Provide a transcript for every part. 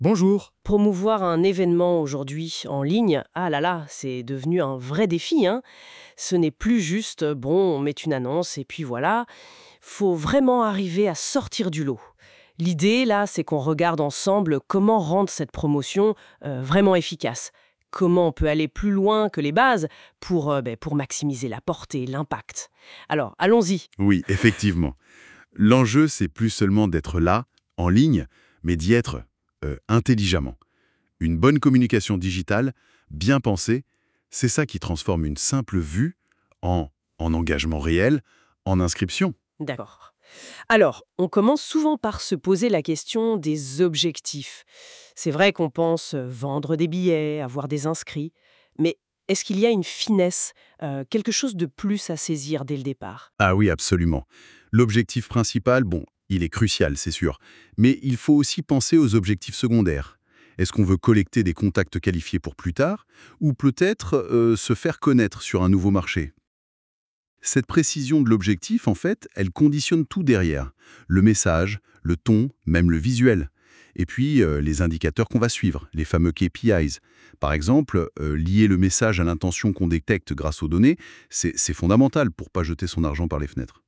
Bonjour. Promouvoir un événement aujourd'hui en ligne, ah là là, c'est devenu un vrai défi, hein. Ce n'est plus juste, bon, on met une annonce et puis voilà. Faut vraiment arriver à sortir du lot. L'idée, là, c'est qu'on regarde ensemble comment rendre cette promotion vraiment efficace. Comment on peut aller plus loin que les bases pour maximiser la portée, l'impact. Alors, allons-y. Oui, effectivement. L'enjeu, c'est plus seulement d'être là, en ligne, mais d'y être intelligemment. Une bonne communication digitale, bien pensée, c'est ça qui transforme une simple vue en, en engagement réel, en inscription. D'accord. Alors, on commence souvent par se poser la question des objectifs. C'est vrai qu'on pense vendre des billets, avoir des inscrits, mais est-ce qu'il y a une finesse, quelque chose de plus à saisir dès le départ? Ah oui, absolument. L'objectif principal, bon, il est crucial, c'est sûr, mais il faut aussi penser aux objectifs secondaires. Est-ce qu'on veut collecter des contacts qualifiés pour plus tard, ou peut-être se faire connaître sur un nouveau marché? Cette précision de l'objectif, en fait, elle conditionne tout derrière. Le message, le ton, même le visuel. Et puis, les indicateurs qu'on va suivre, les fameux KPIs. Par exemple, lier le message à l'intention qu'on détecte grâce aux données, c'est fondamental pour pas jeter son argent par les fenêtres.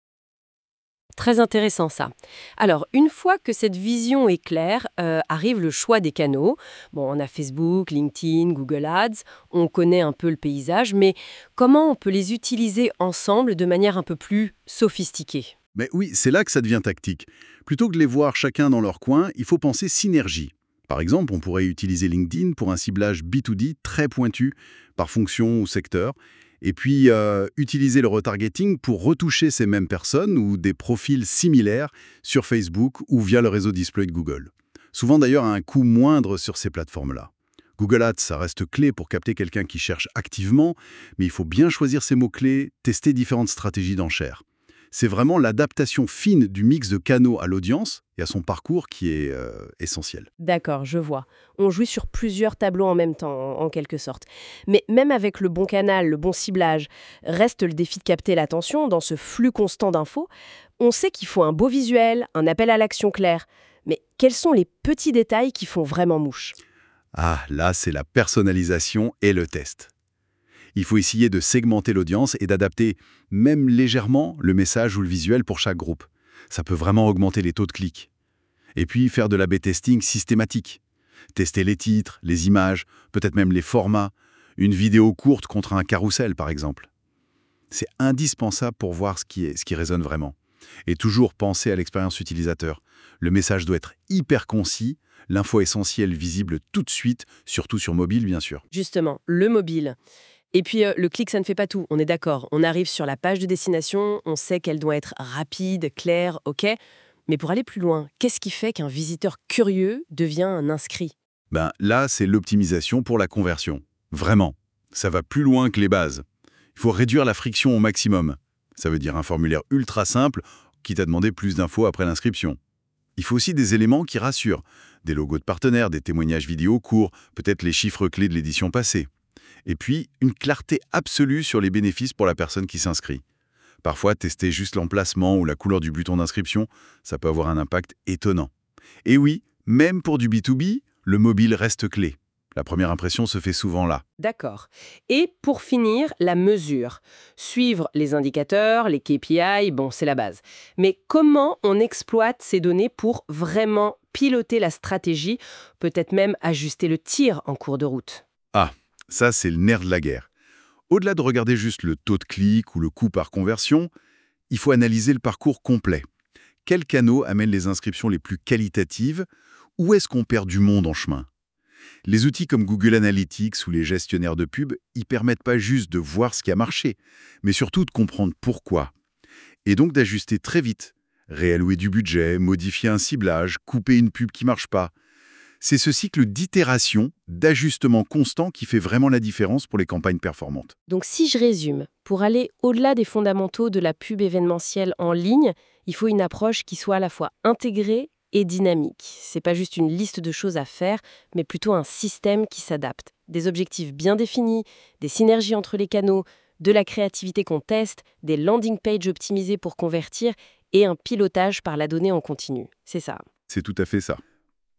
Très intéressant ça. Alors, une fois que cette vision est claire, arrive le choix des canaux. Bon, on a Facebook, LinkedIn, Google Ads, on connaît un peu le paysage, mais comment on peut les utiliser ensemble de manière un peu plus sophistiquée? Mais oui, c'est là que ça devient tactique. Plutôt que de les voir chacun dans leur coin, il faut penser synergie. Par exemple, on pourrait utiliser LinkedIn pour un ciblage B2D très pointu, par fonction ou secteur, et puis utiliser le retargeting pour retoucher ces mêmes personnes ou des profils similaires sur Facebook ou via le réseau display de Google. Souvent d'ailleurs à un coût moindre sur ces plateformes-là. Google Ads, ça reste clé pour capter quelqu'un qui cherche activement, mais il faut bien choisir ses mots-clés, tester différentes stratégies d'enchères. C'est vraiment l'adaptation fine du mix de canaux à l'audience et à son parcours qui est essentiel. D'accord, je vois. On joue sur plusieurs tableaux en même temps, en quelque sorte. Mais même avec le bon canal, le bon ciblage, reste le défi de capter l'attention dans ce flux constant d'infos. On sait qu'il faut un beau visuel, un appel à l'action clair. Mais quels sont les petits détails qui font vraiment mouche? Ah, là, c'est la personnalisation et le test. Il faut essayer de segmenter l'audience et d'adapter, même légèrement, le message ou le visuel pour chaque groupe. Ça peut vraiment augmenter les taux de clics. Et puis, faire de l'A/B testing systématique. Tester les titres, les images, peut-être même les formats. Une vidéo courte contre un carrousel, par exemple. C'est indispensable pour voir ce qui résonne vraiment. Et toujours penser à l'expérience utilisateur. Le message doit être hyper concis, l'info essentielle visible tout de suite, surtout sur mobile, bien sûr. Justement, le mobile. Et puis, le clic, ça ne fait pas tout, on est d'accord. On arrive sur la page de destination, on sait qu'elle doit être rapide, claire, ok. Mais pour aller plus loin, qu'est-ce qui fait qu'un visiteur curieux devient un inscrit? Ben, là, c'est l'optimisation pour la conversion. Vraiment. Ça va plus loin que les bases. Il faut réduire la friction au maximum. Ça veut dire un formulaire ultra simple, quitte à demander plus d'infos après l'inscription. Il faut aussi des éléments qui rassurent. Des logos de partenaires, des témoignages vidéo courts, peut-être les chiffres clés de l'édition passée. Et puis, une clarté absolue sur les bénéfices pour la personne qui s'inscrit. Parfois, tester juste l'emplacement ou la couleur du bouton d'inscription, ça peut avoir un impact étonnant. Et oui, même pour du B2B, le mobile reste clé. La première impression se fait souvent là. D'accord. Et pour finir, la mesure. Suivre les indicateurs, les KPI, bon, c'est la base. Mais comment on exploite ces données pour vraiment piloter la stratégie, peut-être même ajuster le tir en cours de route? Ah, ça c'est le nerf de la guerre. Au-delà de regarder juste le taux de clic ou le coût par conversion, il faut analyser le parcours complet. Quels canaux amènent les inscriptions les plus qualitatives? Où est-ce qu'on perd du monde en chemin? Les outils comme Google Analytics ou les gestionnaires de pub y permettent pas juste de voir ce qui a marché, mais surtout de comprendre pourquoi. Et donc d'ajuster très vite. Réallouer du budget, modifier un ciblage, couper une pub qui marche pas. C'est ce cycle d'itération, d'ajustement constant qui fait vraiment la différence pour les campagnes performantes. Donc si je résume, pour aller au-delà des fondamentaux de la pub événementielle en ligne, il faut une approche qui soit à la fois intégrée et dynamique. C'est pas juste une liste de choses à faire, mais plutôt un système qui s'adapte. Des objectifs bien définis, des synergies entre les canaux, de la créativité qu'on teste, des landing pages optimisées pour convertir et un pilotage par la donnée en continu. C'est ça. C'est tout à fait ça.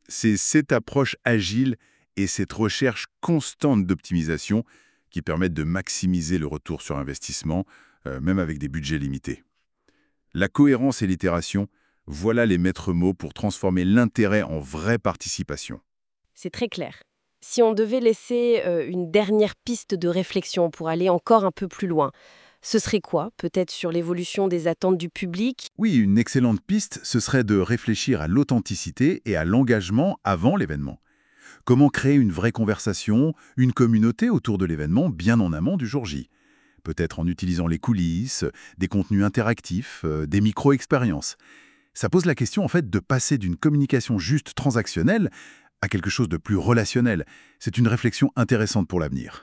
C'est cette approche agile et cette recherche constante d'optimisation qui permettent de maximiser le retour sur investissement, même avec des budgets limités. La cohérence et l'itération, voilà les maîtres mots pour transformer l'intérêt en vraie participation. C'est très clair. Si on devait laisser une dernière piste de réflexion pour aller encore un peu plus loin, ce serait quoi? Peut-être sur l'évolution des attentes du public? Oui, une excellente piste, ce serait de réfléchir à l'authenticité et à l'engagement avant l'événement. Comment créer une vraie conversation, une communauté autour de l'événement bien en amont du jour J? Peut-être en utilisant les coulisses, des contenus interactifs, des micro-expériences. Ça pose la question en fait de passer d'une communication juste transactionnelle à quelque chose de plus relationnel. C'est une réflexion intéressante pour l'avenir.